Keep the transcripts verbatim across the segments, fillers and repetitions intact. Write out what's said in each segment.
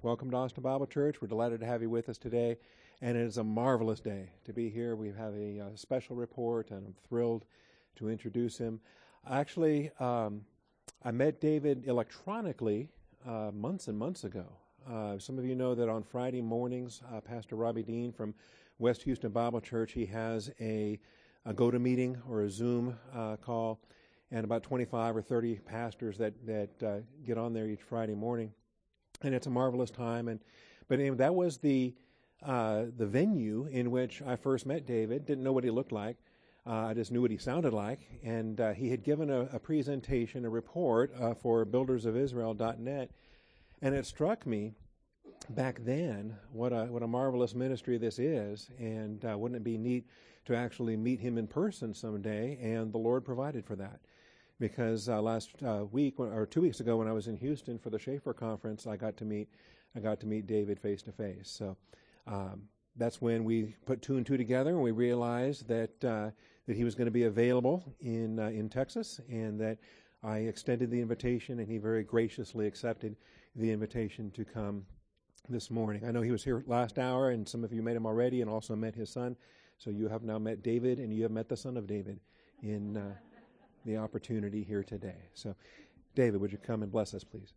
Welcome to Austin Bible Church. We're delighted to have you with us today, and it is a marvelous day to be here. We have a, uh special report, and I'm thrilled to introduce him. Actually, um, I met David electronically uh, months and months ago. Uh, some of you know that on Friday mornings, uh, Pastor Robbie Dean from West Houston Bible Church, he has a, a go-to-meeting or a Zoom uh, call, and about twenty-five or thirty pastors that, that uh, get on there each Friday morning. And it's a marvelous time. And But anyway, that was the uh, the venue in which I first met David. Didn't know what he looked like. Uh, I just knew what he sounded like. And uh, he had given a, a presentation, a report uh, for builders of Israel dot net. And it struck me back then what a what a marvelous ministry this is. And uh, wouldn't it be neat to actually meet him in person someday? And the Lord provided for that. Because uh, last uh, week or two weeks ago, when I was in Houston for the Schaefer conference, I got to meet I got to meet David face to face. So um, that's when we put two and two together, and we realized that uh, that he was going to be available in uh, in Texas, and that I extended the invitation, and he very graciously accepted the invitation to come this morning. I know he was here last hour, and some of you met him already, and also met his son. So you have now met David, and you have met the son of David in. Uh, the opportunity here today. So, David, would you come and bless us, please?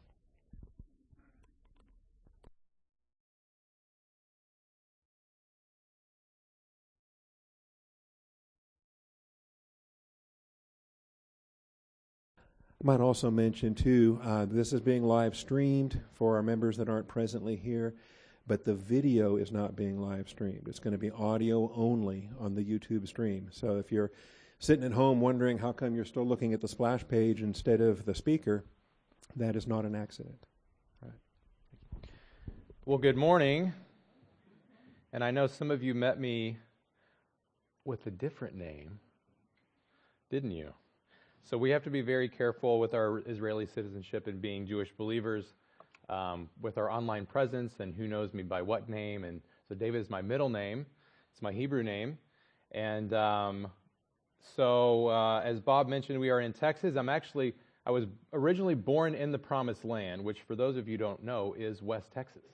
I might also mention, too, uh, this is being live streamed for our members that aren't presently here, but the video is not being live streamed. It's going to be audio only on the YouTube stream. So if you're sitting at home wondering how come you're still looking at the splash page instead of the speaker, that is not an accident. All right. Well, good morning. And I know some of you met me with a different name, didn't you? So we have to be very careful with our Israeli citizenship and being Jewish believers, um, with our online presence and who knows me by what name. And so David is my middle name. It's my Hebrew name. And um, So, uh, as Bob mentioned, we are in Texas. I'm actually, I was originally born in the Promised Land, which for those of you who don't know is West Texas.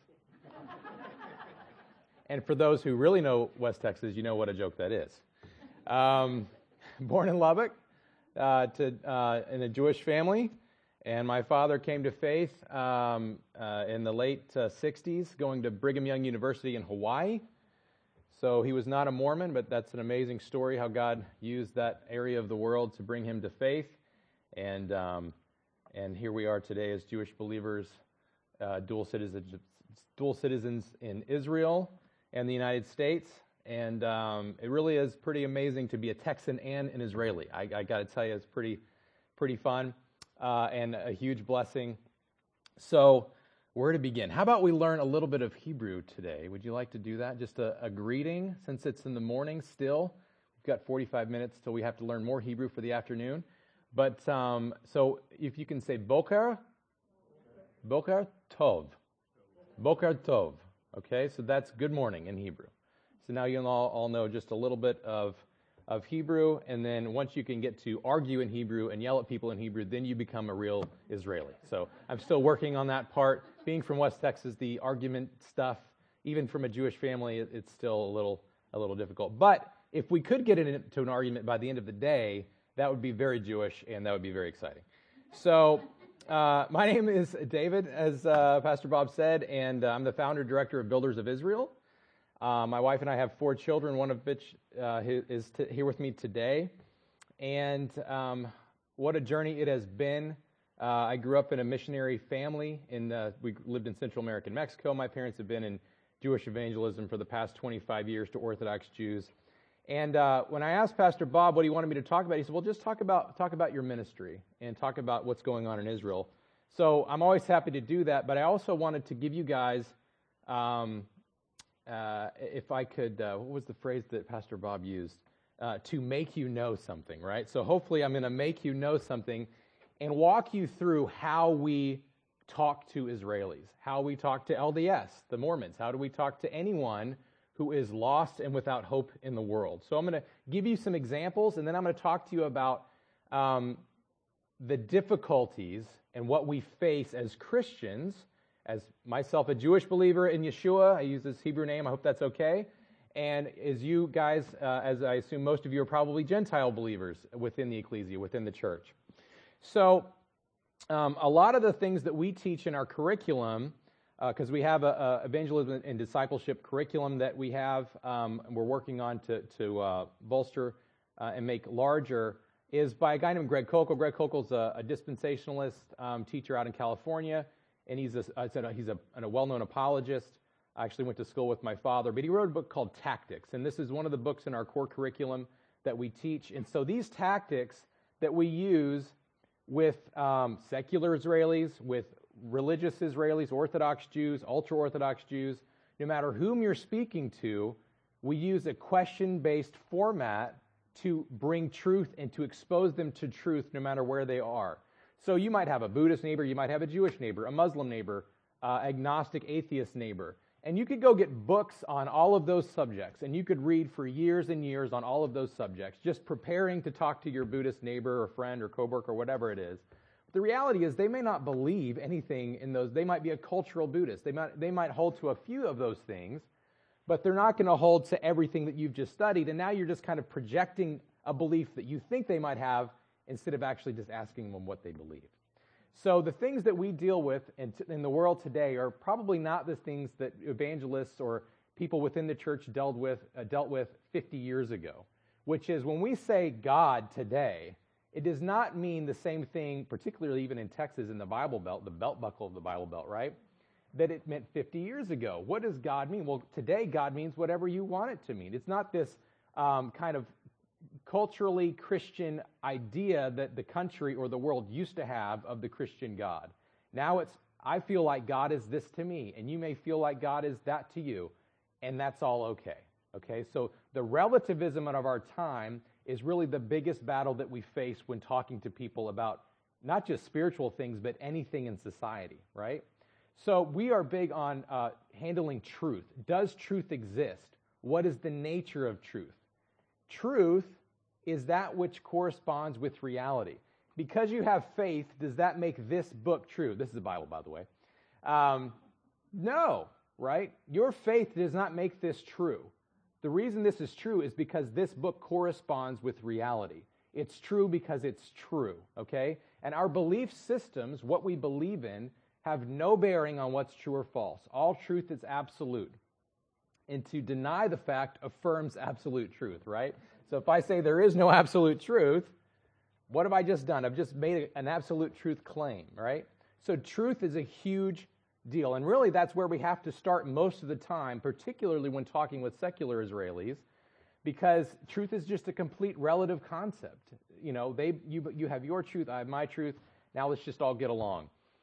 And for those who really know West Texas, you know what a joke that is. Um, born in Lubbock uh, to uh, in a Jewish family, and my father came to faith um, uh, in the late uh, sixties, going to Brigham Young University in Hawaii. So he was not a Mormon, but that's an amazing story how God used that area of the world to bring him to faith. And um, and here we are today as Jewish believers, uh, dual citizens, dual citizens in Israel and the United States. And um, it really is pretty amazing to be a Texan and an Israeli. I, I got to tell you, it's pretty pretty fun uh, and a huge blessing. So, where to begin? How about we learn a little bit of Hebrew today? Would you like to do that? Just a, a greeting, since it's in the morning still. We've got forty-five minutes till we have to learn more Hebrew for the afternoon. But, um, so if you can say Boker, Boker Tov. Boker Tov. Okay, so that's good morning in Hebrew. So now you all, all know just a little bit of of Hebrew, and then once you can get to argue in Hebrew and yell at people in Hebrew, then you become a real Israeli. So I'm still working on that part. Being from West Texas, the argument stuff, even from a Jewish family, it's still a little a little difficult. But if we could get into an argument by the end of the day, that would be very Jewish, and that would be very exciting. So uh, my name is David, as uh, Pastor Bob said, and I'm the founder director of Builders of Israel. Uh, my wife and I have four children, one of which uh, is t- here with me today. And um, what a journey it has been. Uh, I grew up in a missionary family. In uh, we lived in Central America and Mexico. My parents have been in Jewish evangelism for the past twenty-five years to Orthodox Jews. And uh, when I asked Pastor Bob what he wanted me to talk about, he said, well, just talk about talk about your ministry and talk about what's going on in Israel. So I'm always happy to do that, but I also wanted to give you guys... Um, Uh, if I could, uh, what was the phrase that Pastor Bob used? Uh, to make you know something, right? So hopefully I'm going to make you know something and walk you through how we talk to Israelis, how we talk to L D S, the Mormons, how do we talk to anyone who is lost and without hope in the world. So I'm going to give you some examples, and then I'm going to talk to you about um, the difficulties and what we face as Christians as myself a Jewish believer in Yeshua. I use his Hebrew name. I hope that's okay. And as you guys, uh, as I assume most of you are probably Gentile believers within the ecclesia, within the church. So um, a lot of the things that we teach in our curriculum, because uh, we have a, a evangelism and discipleship curriculum that we have, um, and we're working on to, to uh, bolster uh, and make larger, is by a guy named Greg Koukl. Greg Koukl's a, a dispensationalist um, teacher out in California, and he's a, I said he's a, a well-known apologist. I actually went to school with my father, but he wrote a book called Tactics, and this is one of the books in our core curriculum that we teach. And so these tactics that we use with um, secular Israelis, with religious Israelis, Orthodox Jews, ultra-Orthodox Jews, no matter whom you're speaking to, we use a question-based format to bring truth and to expose them to truth no matter where they are. So you might have a Buddhist neighbor, you might have a Jewish neighbor, a Muslim neighbor, uh, agnostic atheist neighbor. And you could go get books on all of those subjects, and you could read for years and years on all of those subjects, just preparing to talk to your Buddhist neighbor or friend or coworker or whatever it is. But the reality is they may not believe anything in those. They might be a cultural Buddhist. They might, they might hold to a few of those things, but they're not going to hold to everything that you've just studied, and now you're just kind of projecting a belief that you think they might have instead of actually just asking them what they believe. So the things that we deal with in, t- in the world today are probably not the things that evangelists or people within the church dealt with, uh, dealt with fifty years ago, which is when we say God today, it does not mean the same thing, particularly even in Texas in the Bible Belt, the belt buckle of the Bible Belt, right, that it meant fifty years ago. What does God mean? Well, today God means whatever you want it to mean. It's not this um, kind of culturally Christian idea that the country or the world used to have of the Christian God. Now it's, I feel like God is this to me, and you may feel like God is that to you, and that's all okay. Okay, so the relativism of our time is really the biggest battle that we face when talking to people about not just spiritual things, but anything in society, right? So we are big on uh, handling truth. Does truth exist? What is the nature of truth? Truth is that which corresponds with reality. Because you have faith, does that make this book true? This is the Bible, by the way. Um, no, right? Your faith does not make this true. The reason this is true is because this book corresponds with reality. It's true because it's true, okay? And our belief systems, what we believe in, have no bearing on what's true or false. All truth is absolute. And to deny the fact affirms absolute truth, right? So if I say there is no absolute truth, what have I just done? I've just made an absolute truth claim, right? So truth is a huge deal. And really that's where we have to start most of the time, particularly when talking with secular Israelis, because truth is just a complete relative concept. You know, they you you have your truth, I have my truth. Now let's just all get along.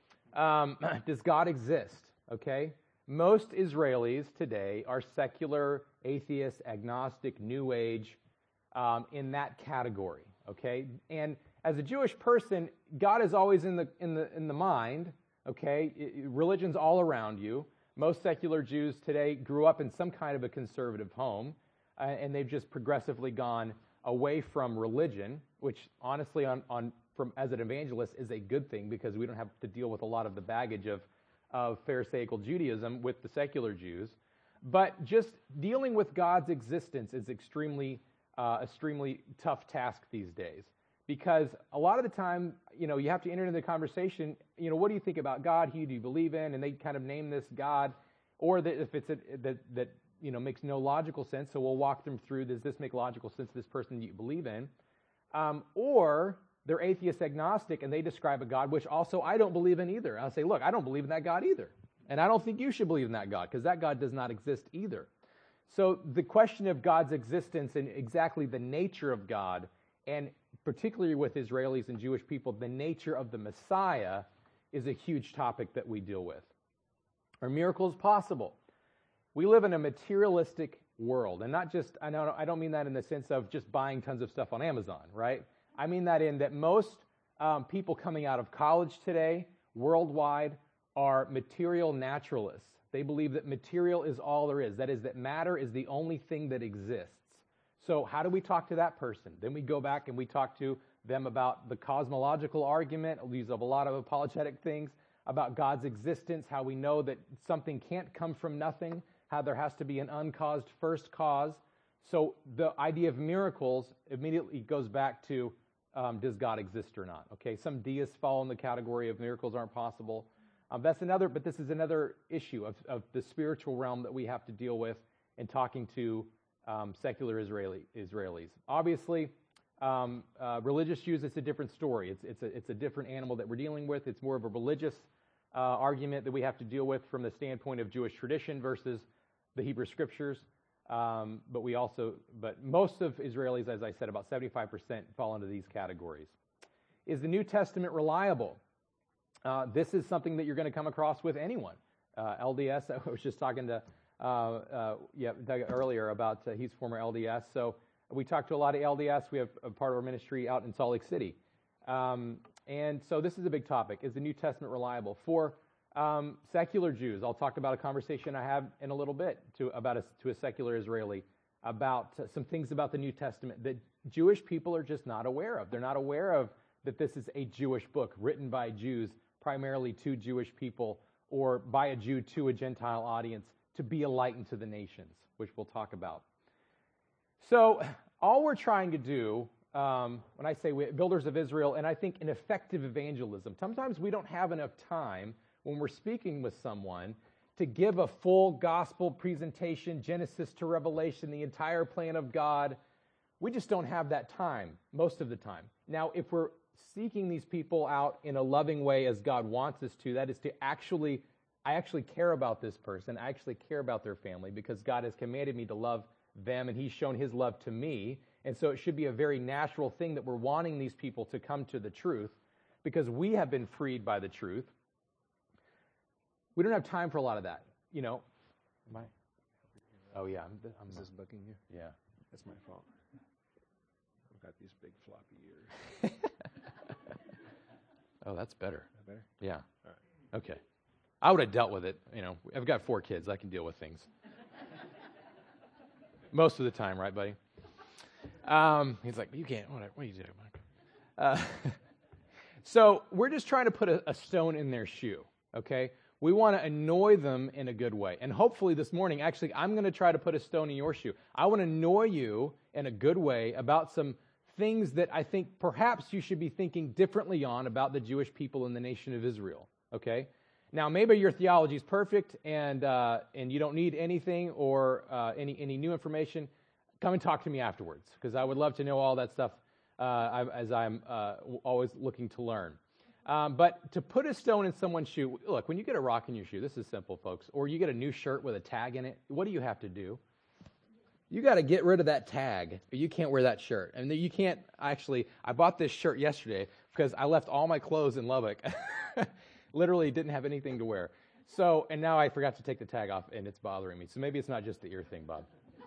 Um, does God exist? Okay? Most Israelis today are secular, atheist, agnostic, New Age, um, in that category. Okay, and as a Jewish person, God is always in the in the in the mind. Okay, it, it, religion's all around you. Most secular Jews today grew up in some kind of a conservative home, uh, and they've just progressively gone away from religion, which honestly, on on from as an evangelist, is a good thing because we don't have to deal with a lot of the baggage of of Pharisaical Judaism with the secular Jews. But just dealing with God's existence is extremely uh, extremely tough task these days. Because a lot of the time, you know, you have to enter into the conversation, you know, what do you think about God? Who do you believe in? And they kind of name this God. Or that if it's a, that, that, you know, makes no logical sense, so we'll walk them through, does this make logical sense to this person you believe in? Um, or they're atheist agnostic and they describe a God, which also I don't believe in either. I'll say, look, I don't believe in that God either. And I don't think you should believe in that God, because that God does not exist either. So the question of God's existence and exactly the nature of God, and particularly with Israelis and Jewish people, the nature of the Messiah is a huge topic that we deal with. Are miracles possible? We live in a materialistic world, and not just, I know I don't mean that in the sense of just buying tons of stuff on Amazon, right? I mean that in that most um, people coming out of college today, worldwide, are material naturalists. They believe that material is all there is. That is, that matter is the only thing that exists. So how do we talk to that person? Then we go back and we talk to them about the cosmological argument. We use a lot of apologetic things about God's existence, how we know that something can't come from nothing, how there has to be an uncaused first cause. So the idea of miracles immediately goes back to, um, does God exist or not? Okay, some deists fall in the category of miracles aren't possible. Um, that's another, but this is another issue of, of the spiritual realm that we have to deal with in talking to um, secular Israeli Israelis. Obviously, um, uh, religious Jews, it's a different story. It's it's a it's a different animal that we're dealing with. It's more of a religious uh, argument that we have to deal with from the standpoint of Jewish tradition versus the Hebrew Scriptures. Um, but we also, but most of Israelis, as I said, about seventy-five percent fall into these categories. Is the New Testament reliable? Uh, this is something that you're going to come across with anyone. Uh, L D S, I was just talking to uh, uh, yeah, Doug earlier about, uh, he's former L D S. So we talked to a lot of L D S. We have a part of our ministry out in Salt Lake City. Um, and so this is a big topic. Is the New Testament reliable? For um, secular Jews, I'll talk about a conversation I have in a little bit to, about a, to a secular Israeli about uh, some things about the New Testament that Jewish people are just not aware of. They're not aware of that this is a Jewish book written by Jews, primarily to Jewish people, or by a Jew to a Gentile audience, to be a light unto the nations, which we'll talk about. So all we're trying to do, um, when I say we, builders of Israel, and I think in effective evangelism, sometimes we don't have enough time when we're speaking with someone to give a full gospel presentation, Genesis to Revelation, the entire plan of God. We just don't have that time most of the time. Now, if we're seeking these people out in a loving way as God wants us to, that is to actually, I actually care about this person, I actually care about their family because God has commanded me to love them and He's shown His love to me. And so it should be a very natural thing that we're wanting these people to come to the truth because we have been freed by the truth. We don't have time for a lot of that, you know. Am I? Oh yeah, I'm, I'm Is this bugging you? Yeah. That's my fault. I've got these big floppy ears. Oh, that's better. Is that better? Yeah. All right. Okay. I would have dealt with it. You know, I've got four kids. I can deal with things. Most of the time, right, buddy? Um, he's like, you can't. What are, what are you doing, Mike? Uh, so we're just trying to put a, a stone in their shoe, okay? We want to annoy them in a good way. And hopefully this morning, actually, I'm going to try to put a stone in your shoe. I want to annoy you in a good way about some things that I think perhaps you should be thinking differently on about the Jewish people in the nation of Israel, okay? Now, maybe your theology is perfect and uh, and you don't need anything or uh, any, any new information. Come and talk to me afterwards because I would love to know all that stuff uh, I, as I'm uh, always looking to learn. Um, but to put a stone in someone's shoe, look, when you get a rock in your shoe, this is simple, folks, or you get a new shirt with a tag in it, what do you have to do? You got to get rid of that tag, or you can't wear that shirt. And you can't, actually, I bought this shirt yesterday because I left all my clothes in Lubbock. Literally didn't have anything to wear. So, and now I forgot to take the tag off, and it's bothering me. So maybe it's not just the ear thing, Bob.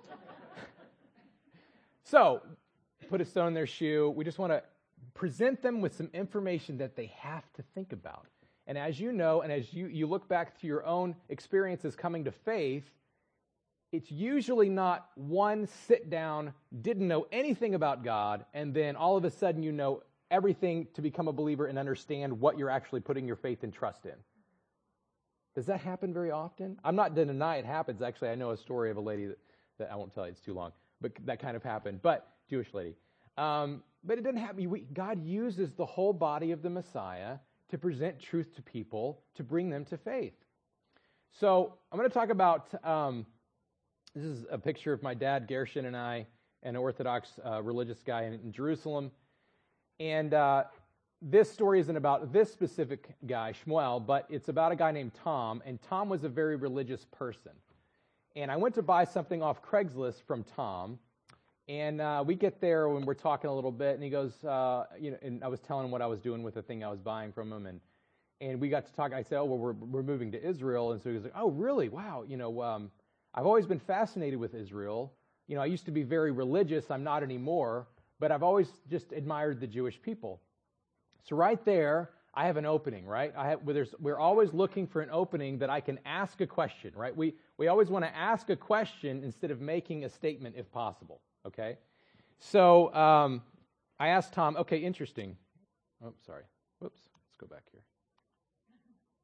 So, put a stone in their shoe. We just want to present them with some information that they have to think about. And as you know, and as you, you look back to your own experiences coming to faith, it's usually not one sit down, didn't know anything about God, and then all of a sudden you know everything to become a believer and understand what you're actually putting your faith and trust in. Does that happen very often? I'm not going to deny it happens. Actually, I know a story of a lady that, that I won't tell you, it's too long, but that kind of happened. But, Jewish lady. Um, but it didn't happen. We, God uses the whole body of the Messiah to present truth to people, to bring them to faith. So I'm going to talk about, um, this is a picture of my dad, Gershon, and I, an Orthodox uh, religious guy in, in Jerusalem. And uh, this story isn't about this specific guy, Shmuel, but it's about a guy named Tom, and Tom was a very religious person. And I went to buy something off Craigslist from Tom, and uh, we get there when we're talking a little bit, and he goes, uh, you know, and I was telling him what I was doing with the thing I was buying from him, and and we got to talk. I said, oh, well, we're, we're moving to Israel, and so he was like, oh, really? Wow, you know, um, I've always been fascinated with Israel. You know, I used to be very religious. I'm not anymore. But I've always just admired the Jewish people. So right there, I have an opening, right? I have, there's, we're always looking for an opening that I can ask a question, right? We we always want to ask a question instead of making a statement if possible, okay? So um, I asked Tom, okay, interesting. Oh, sorry. Whoops, let's go back here.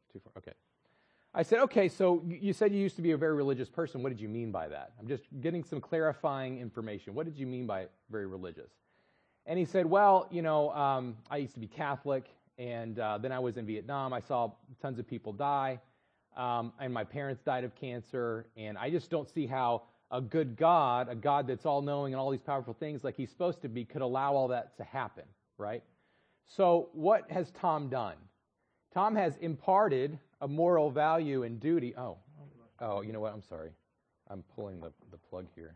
too far. Okay. I said, okay, so you said you used to be a very religious person. What did you mean by that? I'm just getting some clarifying information. What did you mean by very religious? And he said, well, you know, um, I used to be Catholic, and uh, then I was in Vietnam. I saw tons of people die, um, and my parents died of cancer, and I just don't see how a good God, a God that's all-knowing and all these powerful things like he's supposed to be, could allow all that to happen, right? So what has Tom done? Tom has imparted a moral value and duty. Oh, oh, you know what? I'm sorry. I'm pulling the, the plug here.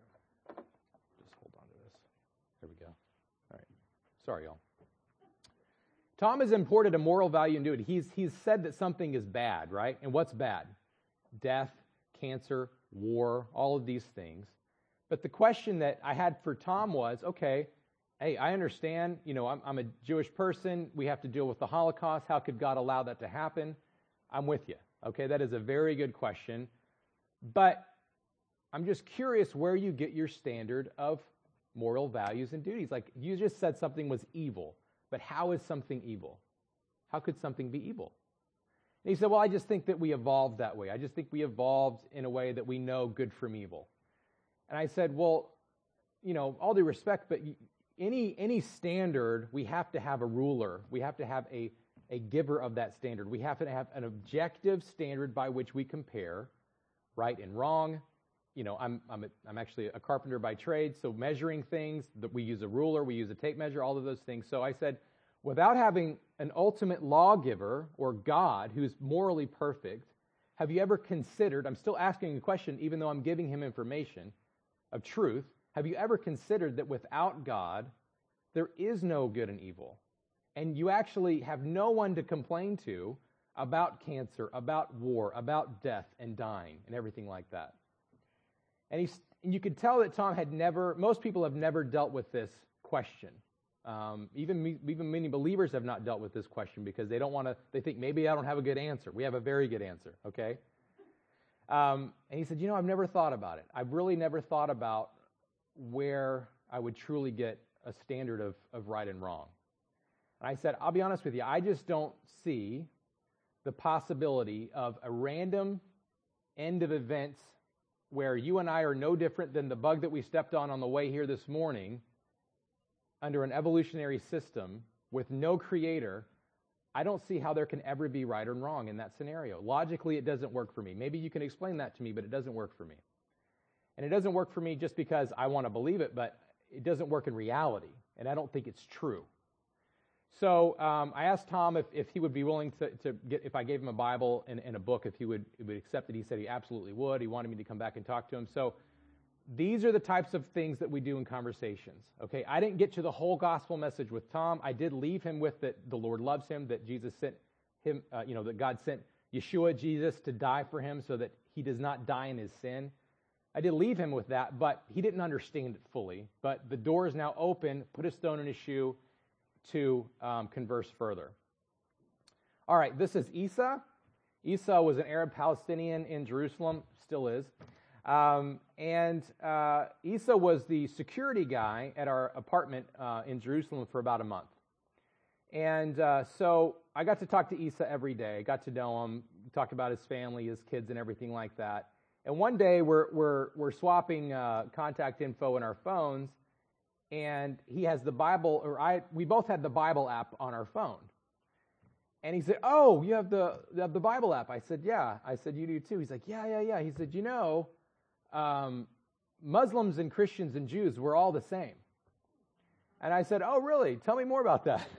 Just hold on to this. There we go. All right. Sorry, y'all. Tom has imported a moral value and duty. He's, he's said that something is bad, right? And what's bad? Death, cancer, war, all of these things. But the question that I had for Tom was, okay, hey, I understand, you know, I'm, I'm a Jewish person. We have to deal with the Holocaust. How could God allow that to happen? I'm with you. Okay, that is a very good question. But I'm just curious where you get your standard of moral values and duties. Like, you just said something was evil, but how is something evil? How could something be evil? And he said, well, I just think that we evolved that way. I just think we evolved in a way that we know good from evil. And I said, well, you know, all due respect, but any any standard, we have to have a ruler. We have to have a, a giver of that standard. We have to have an objective standard by which we compare right and wrong. You know, I'm I'm a, I'm actually a carpenter by trade, so measuring things, that we use a ruler, we use a tape measure, all of those things. So I said, without having an ultimate lawgiver or God who's morally perfect, have you ever considered, I'm still asking a question even though I'm giving him information of truth, have you ever considered that without God, there is no good and evil? And you actually have no one to complain to about cancer, about war, about death and dying and everything like that. And, he's, and you could tell that Tom had never, most people have never dealt with this question. Um, even, me, even many believers have not dealt with this question because they don't want to, they think maybe I don't have a good answer. We have a very good answer, okay? Um, and he said, you know, I've never thought about it. I've really never thought about where I would truly get a standard of, of right and wrong. And I said, I'll be honest with you, I just don't see the possibility of a random end of events where you and I are no different than the bug that we stepped on on the way here this morning under an evolutionary system with no creator. I don't see how there can ever be right or wrong in that scenario. Logically, it doesn't work for me. Maybe you can explain that to me, but it doesn't work for me. And it doesn't work for me just because I want to believe it, but it doesn't work in reality, and I don't think it's true. So um, I asked Tom if, if he would be willing to, to get, if I gave him a Bible and, and a book, if he would, he would accept it. He said he absolutely would. He wanted me to come back and talk to him. So these are the types of things that we do in conversations. Okay, I didn't get to the whole gospel message with Tom. I did leave him with that the Lord loves him, that Jesus sent him, uh, you know, that God sent Yeshua, Jesus, to die for him so that he does not die in his sin. I did leave him with that, but he didn't understand it fully. But the door is now open. Put a stone in his shoe to um, converse further. All right, this is Isa. Isa was an Arab Palestinian in Jerusalem, still is. Um, and uh, Isa was the security guy at our apartment uh, in Jerusalem for about a month. And uh, so I got to talk to Isa every day. I got to know him, talk about his family, his kids, and everything like that. And one day we're we're we're swapping uh, contact info in our phones, and he has the Bible, or I we both had the Bible app on our phone. And he said, "Oh, you have the you have the Bible app?" I said, "Yeah." I said, "You do too?" He's like, "Yeah, yeah, yeah." He said, "You know, um, Muslims and Christians and Jews, we're all the same." And I said, "Oh, really? Tell me more about that."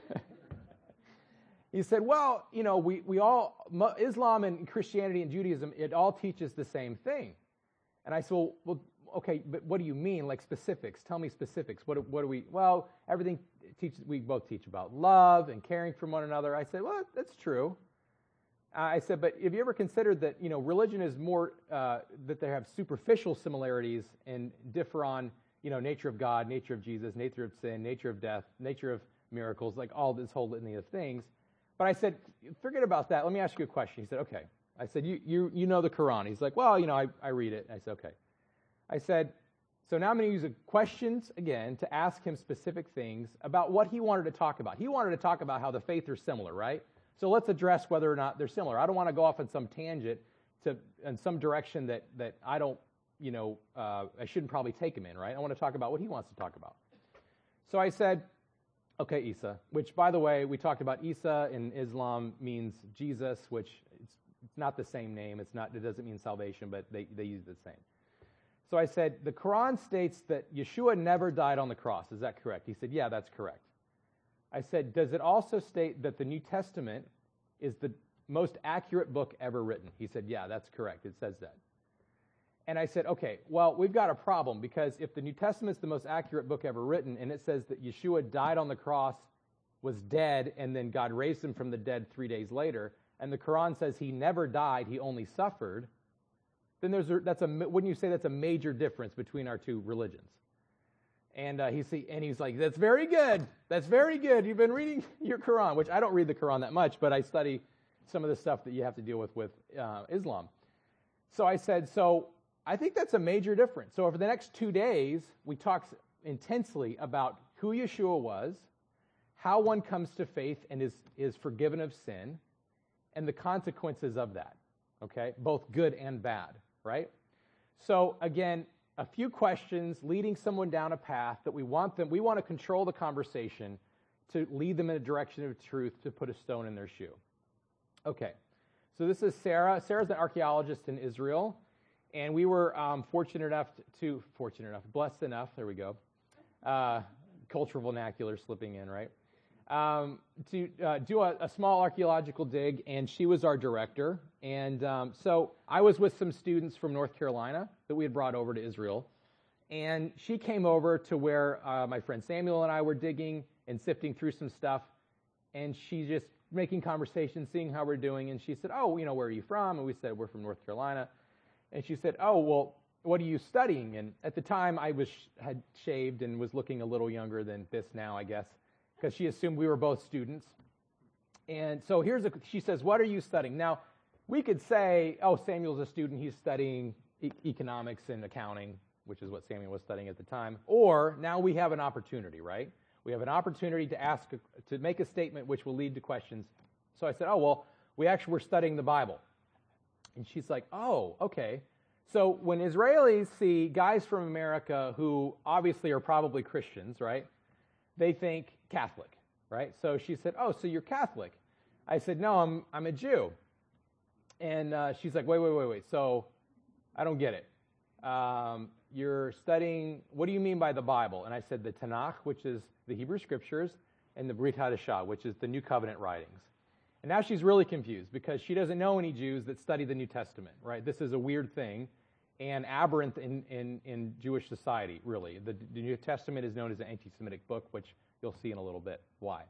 He said, well, you know, we, we all, Islam and Christianity and Judaism, it all teaches the same thing. And I said, well, well okay, but what do you mean, like specifics? Tell me specifics. What, what do we, well, everything teaches, we both teach about love and caring for one another. I said, well, that's true. Uh, I said, but have you ever considered that, you know, religion is more, uh, that they have superficial similarities and differ on, you know, nature of God, nature of Jesus, nature of sin, nature of death, nature of miracles, like all this whole litany of things. But I said, forget about that. Let me ask you a question. He said, okay. I said, you you you know the Quran. He's like, well, you know, I, I read it. I said, okay. I said, so now I'm going to use questions again to ask him specific things about what he wanted to talk about. He wanted to talk about how the faith are similar, right? So let's address whether or not they're similar. I don't want to go off on some tangent to in some direction that, that I don't, you know, uh, I shouldn't probably take him in, right? I want to talk about what he wants to talk about. So I said, okay, Isa, which, by the way, we talked about Isa in Islam means Jesus, which it's, it's not the same name. It's not. It doesn't mean salvation, but they, they use the same. So I said, the Quran states that Yeshua never died on the cross. Is that correct? He said, yeah, that's correct. I said, does it also state that the New Testament is the most accurate book ever written? He said, yeah, that's correct. It says that. And I said, okay, well, we've got a problem, because if the New Testament is the most accurate book ever written, and it says that Yeshua died on the cross, was dead, and then God raised him from the dead three days later, and the Quran says he never died, he only suffered, then there's a, that's a, wouldn't you say that's a major difference between our two religions? And uh, he's and he's like, that's very good. That's very good. You've been reading your Quran, which I don't read the Quran that much, but I study some of the stuff that you have to deal with with uh, Islam. So I said, so I think that's a major difference. So over the next two days, we talked intensely about who Yeshua was, how one comes to faith and is, is forgiven of sin, and the consequences of that, okay? Both good and bad, right? So again, a few questions leading someone down a path that we want them, we want to control the conversation to lead them in a direction of truth, to put a stone in their shoe. Okay, so this is Sarah. Sarah's an archaeologist in Israel, and we were um, fortunate enough to, fortunate enough, blessed enough, there we go, uh, cultural vernacular slipping in, right, um, to uh, do a, a small archaeological dig, and she was our director. And um, so I was with some students from North Carolina that we had brought over to Israel, and she came over to where uh, my friend Samuel and I were digging and sifting through some stuff, and she just making conversation, seeing how we're doing, and she said, oh, you know, where are you from? And we said, we're from North Carolina. And she said, oh, well, what are you studying? And at the time, I was had shaved and was looking a little younger than this now, I guess, because she assumed we were both students. And so here's a, she says, what are you studying? Now, we could say, oh, Samuel's a student, he's studying e- economics and accounting, which is what Samuel was studying at the time. Or now we have an opportunity, right? We have an opportunity to ask, to make a statement which will lead to questions. So I said, oh, well, we actually were studying the Bible. And she's like, oh, okay. So when Israelis see guys from America who obviously are probably Christians, right, they think Catholic, right? So she said, oh, so you're Catholic. I said, no, I'm I'm a Jew. And uh, she's like, wait, wait, wait, wait. So I don't get it. Um, you're studying, what do you mean by the Bible? And I said, the Tanakh, which is the Hebrew Scriptures, and the Brit Hadashah, which is the New Covenant writings. And now she's really confused because she doesn't know any Jews that study the New Testament, right? This is a weird thing and aberrant in, in, in Jewish society, really. The, the New Testament is known as an anti-Semitic book, which you'll see in a little bit why.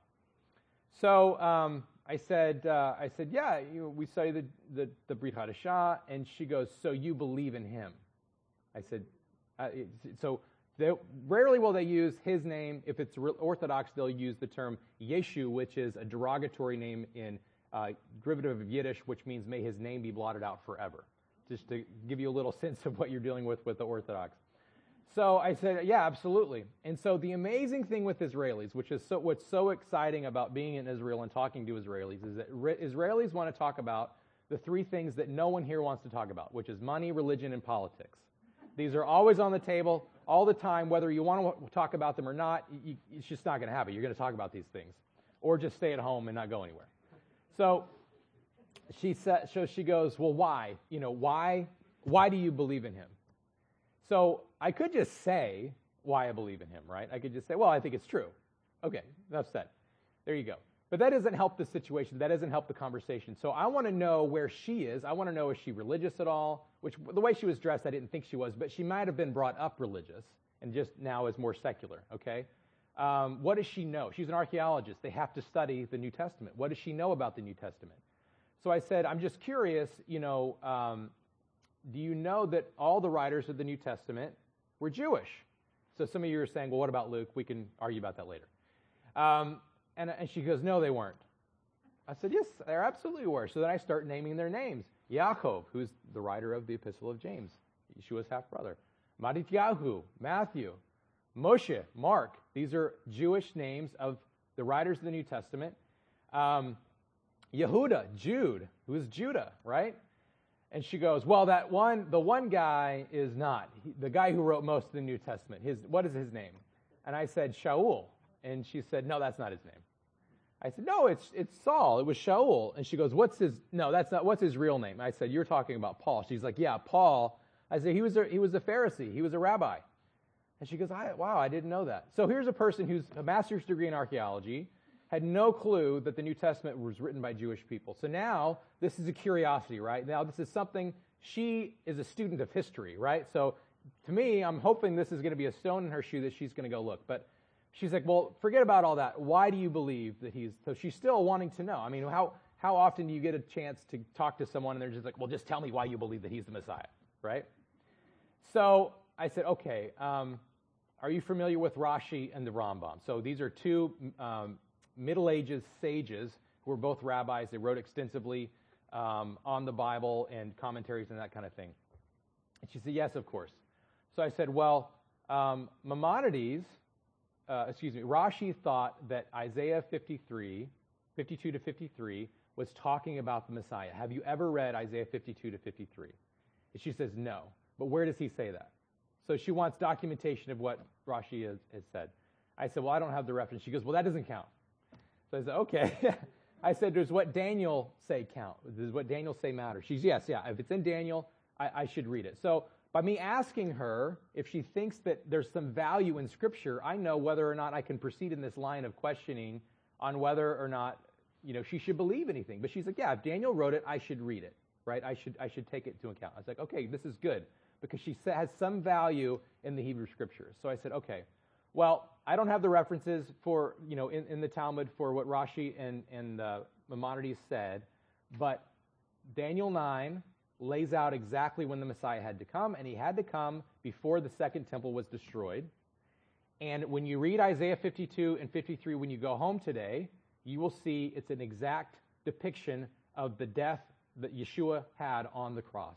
So um, I said, uh, I said, yeah, you know, we study the, the, the Brit Hadashah, and she goes, so you believe in him? I said, uh, so they, rarely will they use his name. If it's Orthodox, they'll use the term Yeshu, which is a derogatory name in uh, derivative of Yiddish, which means may his name be blotted out forever, just to give you a little sense of what you're dealing with with the Orthodox. So I said, yeah, absolutely. And so the amazing thing with Israelis, which is so, what's so exciting about being in Israel and talking to Israelis, is that re- Israelis want to talk about the three things that no one here wants to talk about, which is money, religion, and politics. These are always on the table all the time, whether you want to talk about them or not. You, it's just not going to happen. You're going to talk about these things, or just stay at home and not go anywhere. So she said, so she goes, well, why? You know, why? Why do you believe in him? So I could just say why I believe in him, right? I could just say, well, I think it's true. Okay, enough said. There you go. But that doesn't help the situation. That doesn't help the conversation. So I want to know where she is. I want to know, is she religious at all? Which, the way she was dressed, I didn't think she was, but she might have been brought up religious and just now is more secular, okay? Um, what does she know? She's an archaeologist. They have to study the New Testament. What does she know about the New Testament? So I said, I'm just curious, you know, um, do you know that all the writers of the New Testament were Jewish? So some of you are saying, well, what about Luke? We can argue about that later. Um, and, and she goes, no, they weren't. I said, yes, they absolutely were. So then I start naming their names. Yaakov, who's the writer of the Epistle of James, Yeshua's half-brother. Matityahu, Matthew. Moshe, Mark. These are Jewish names of the writers of the New Testament. Um, Yehuda, Jude, who is Judah, right? And she goes, well, that one, the one guy is not. He, the guy who wrote most of the New Testament. His, what is his name? And I said, Shaul. And she said, no, that's not his name. I said, no, it's it's Saul. It was Shaul. And she goes, what's his, no, that's not, what's his real name? I said, you're talking about Paul. She's like, yeah, Paul. I said, he was a, he was a Pharisee. He was a rabbi. And she goes, I, wow, I didn't know that. So here's a person who's a master's degree in archaeology, had no clue that the New Testament was written by Jewish people. So now this is a curiosity, right? Now this is something, she is a student of history, right? So to me, I'm hoping this is going to be a stone in her shoe that she's going to go look. But she's like, well, forget about all that. Why do you believe that he's, so she's still wanting to know. I mean, how, how often do you get a chance to talk to someone and they're just like, well, just tell me why you believe that he's the Messiah, right? So I said, okay, um, are you familiar with Rashi and the Rambam? So these are two um, Middle Ages sages who were both rabbis. They wrote extensively um, on the Bible and commentaries and that kind of thing. And she said, yes, of course. So I said, well, um, Maimonides, uh, excuse me, Rashi thought that Isaiah fifty-three, fifty-two to fifty-three was talking about the Messiah. Have you ever read Isaiah fifty-two to fifty-three? And she says, no. But where does he say that? So she wants documentation of what Rashi has, has said. I said, well, I don't have the reference. She goes, well, that doesn't count. So I said, okay. I said, does what Daniel say count? Does what Daniel say matter? She's, yes, yeah. If it's in Daniel, I, I should read it. So by me asking her if she thinks that there's some value in Scripture, I know whether or not I can proceed in this line of questioning on whether or not, you know, she should believe anything. But she's like, yeah, if Daniel wrote it, I should read it, right? I should, I should take it into account. I was like, okay, this is good, because she has some value in the Hebrew Scriptures. So I said, okay, well, I don't have the references for, you know, in, in the Talmud for what Rashi and, and uh, Maimonides said, but Daniel nine lays out exactly when the Messiah had to come, and he had to come before the second temple was destroyed. And when you read Isaiah fifty-two and fifty-three, when you go home today, you will see it's an exact depiction of the death that Yeshua had on the cross.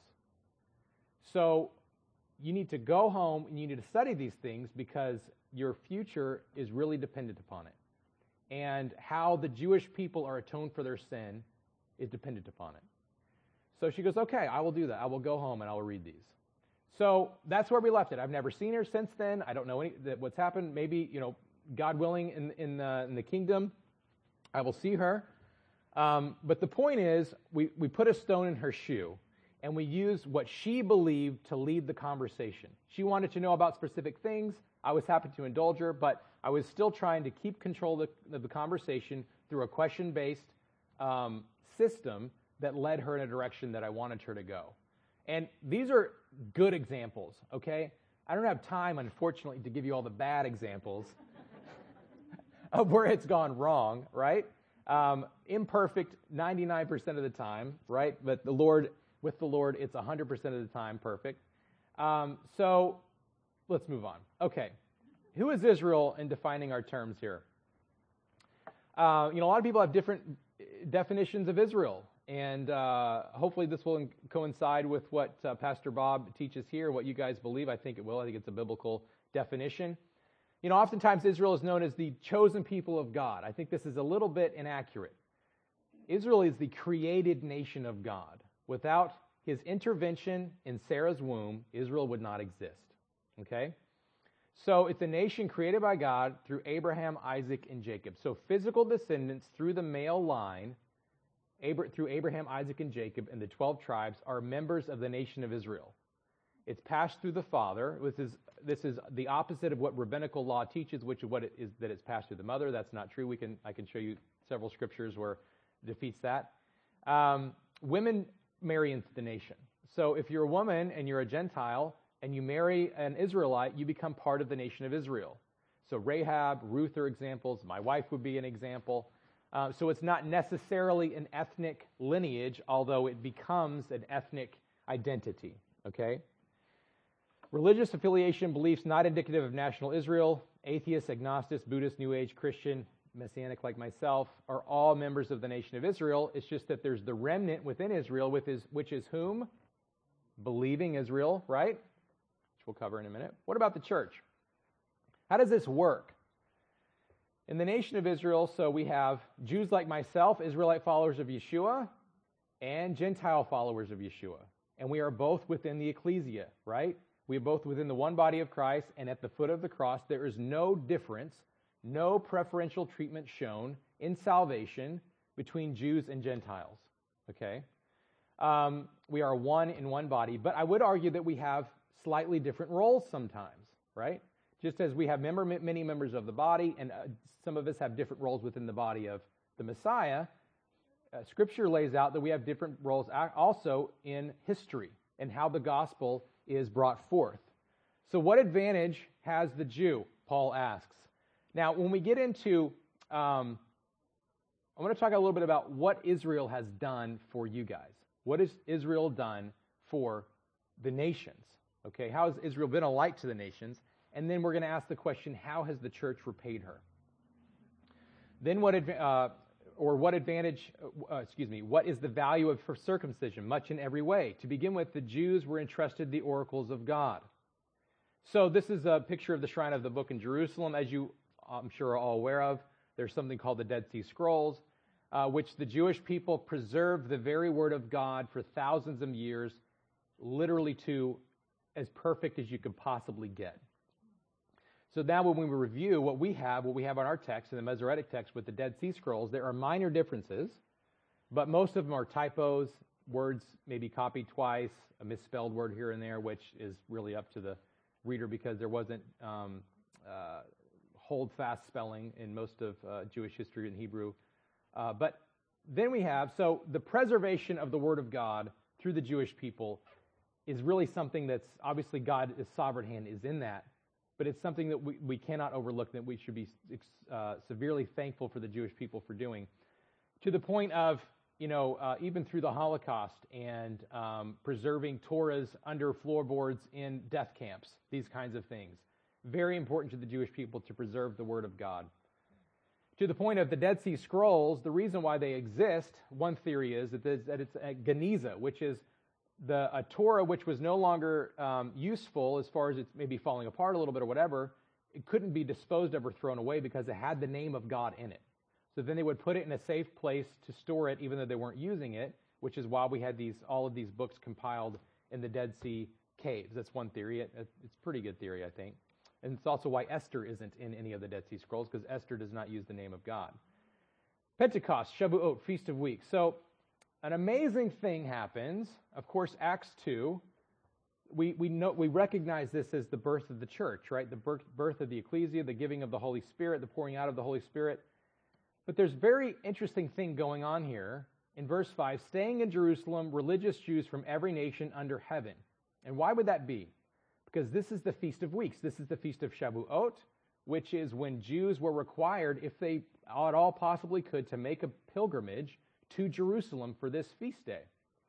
So you need to go home and you need to study these things, because your future is really dependent upon it. And how the Jewish people are atoned for their sin is dependent upon it. So she goes, okay, I will do that. I will go home and I will read these. So that's where we left it. I've never seen her since then. I don't know any, that what's happened. Maybe, you know, God willing, in, in, the, in the kingdom, I will see her. Um, but the point is, we, we put a stone in her shoe, and we used what she believed to lead the conversation. She wanted to know about specific things. I was happy to indulge her, but I was still trying to keep control of the, of the conversation through a question-based um, system that led her in a direction that I wanted her to go. And these are good examples, okay? I don't have time, unfortunately, to give you all the bad examples of where it's gone wrong, right? Um, imperfect ninety-nine percent of the time, right? But the Lord, with the Lord, it's one hundred percent of the time perfect. Um, so let's move on. Okay, who is Israel in defining our terms here? Uh, you know, a lot of people have different definitions of Israel, and uh, hopefully this will coincide with what uh, Pastor Bob teaches here, what you guys believe. I think it will. I think it's a biblical definition. You know, oftentimes Israel is known as the chosen people of God. I think this is a little bit inaccurate. Israel is the created nation of God. Without his intervention in Sarah's womb, Israel would not exist. Okay? So it's a nation created by God through Abraham, Isaac, and Jacob. So physical descendants through the male line, through Abraham, Isaac, and Jacob, and the twelve tribes are members of the nation of Israel. It's passed through the father. This is, this is the opposite of what rabbinical law teaches, which is what it is that it's passed through the mother. That's not true. We can I can show you several scriptures where it defeats that. Um, women marry into the nation. So if you're a woman and you're a Gentile and you marry an Israelite, you become part of the nation of Israel. So Rahab, Ruth are examples. My wife would be an example. Uh, so it's not necessarily an ethnic lineage, although it becomes an ethnic identity. Okay? Religious affiliation, beliefs not indicative of national Israel. Atheists, agnostics, Buddhists, New Age, Christian, Messianic like myself are all members of the nation of Israel. It's just that there's the remnant within Israel, with his, which is whom? Believing Israel, right? Which we'll cover in a minute. What about the church? How does this work? In the nation of Israel, so we have Jews like myself, Israelite followers of Yeshua, and Gentile followers of Yeshua. And we are both within the ecclesia, right? We are both within the one body of Christ, and at the foot of the cross, there is no difference, no preferential treatment shown in salvation between Jews and Gentiles, okay? Um, we are one in one body, but I would argue that we have slightly different roles sometimes, right? Just as we have member, many members of the body, and uh, some of us have different roles within the body of the Messiah, uh, Scripture lays out that we have different roles also in history and how the gospel is brought forth. So what advantage has the Jew, Paul asks. Now, when we get into, um, I want to talk a little bit about what Israel has done for you guys. What has Israel done for the nations? Okay, how has Israel been a light to the nations? And then we're going to ask the question, how has the church repaid her? Then what, uh, or what advantage, uh, excuse me, what is the value of her circumcision? Much in every way. To begin with, the Jews were entrusted the oracles of God. So this is a picture of the shrine of the book in Jerusalem. As you, I'm sure, are all aware of, there's something called the Dead Sea Scrolls, uh, which the Jewish people preserved the very word of God for thousands of years, literally to as perfect as you could possibly get. So now when we review what we have, what we have on our text, in the Masoretic text with the Dead Sea Scrolls, there are minor differences, but most of them are typos, words maybe copied twice, a misspelled word here and there, which is really up to the reader because there wasn't um, uh, hold-fast spelling in most of uh, Jewish history in Hebrew. Uh, but then we have, so the preservation of the Word of God through the Jewish people is really something that's, obviously God's sovereign hand is in that, but it's something that we, we cannot overlook, that we should be uh, severely thankful for the Jewish people for doing. To the point of, you know, uh, even through the Holocaust and um, preserving Torahs under floorboards in death camps, these kinds of things. Very important to the Jewish people to preserve the Word of God. To the point of the Dead Sea Scrolls, the reason why they exist, one theory is that, that it's a Geniza, which is the a Torah which was no longer um, useful as far as it's maybe falling apart a little bit or whatever. It couldn't be disposed of or thrown away because it had the name of God in it. So then they would put it in a safe place to store it even though they weren't using it, which is why we had these all of these books compiled in the Dead Sea caves. That's one theory. It, it's a pretty good theory, I think. And it's also why Esther isn't in any of the Dead Sea Scrolls, because Esther does not use the name of God. Pentecost, Shavuot, Feast of Weeks. So an amazing thing happens. Of course, Acts two, we we know we recognize this as the birth of the church, right? The birth, birth of the ecclesia, the giving of the Holy Spirit, the pouring out of the Holy Spirit. But there's a very interesting thing going on here in verse five, staying in Jerusalem, religious Jews from every nation under heaven. And why would that be? Because this is the Feast of Weeks. This is the Feast of Shavuot, which is when Jews were required, if they at all possibly could, to make a pilgrimage to Jerusalem for this feast day.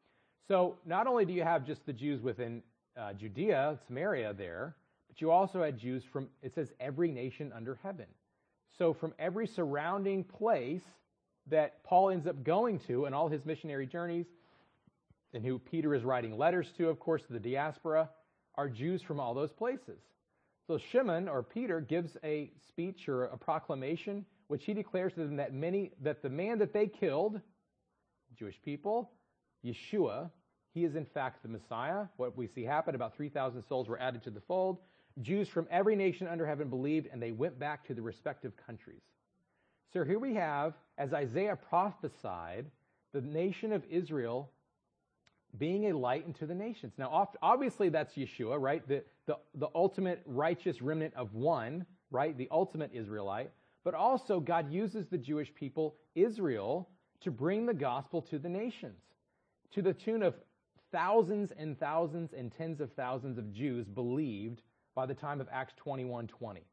So not only do you have just the Jews within uh, Judea, Samaria there, but you also had Jews from, it says, every nation under heaven. So from every surrounding place that Paul ends up going to in all his missionary journeys, and who Peter is writing letters to, of course, to the diaspora, are Jews from all those places. So Shimon, or Peter, gives a speech or a proclamation which he declares to them that many that the man that they killed, Jewish people, Yeshua, he is in fact the Messiah. What we see happen, about three thousand souls were added to the fold. Jews from every nation under heaven believed, and they went back to the respective countries. So here we have, as Isaiah prophesied, the nation of Israel being a light unto the nations. Now, obviously that's Yeshua, right? The, the, the ultimate righteous remnant of one, right? The ultimate Israelite. But also God uses the Jewish people, Israel, to bring the gospel to the nations, to the tune of thousands and thousands and tens of thousands of Jews believed by the time of Acts twenty-one twenty.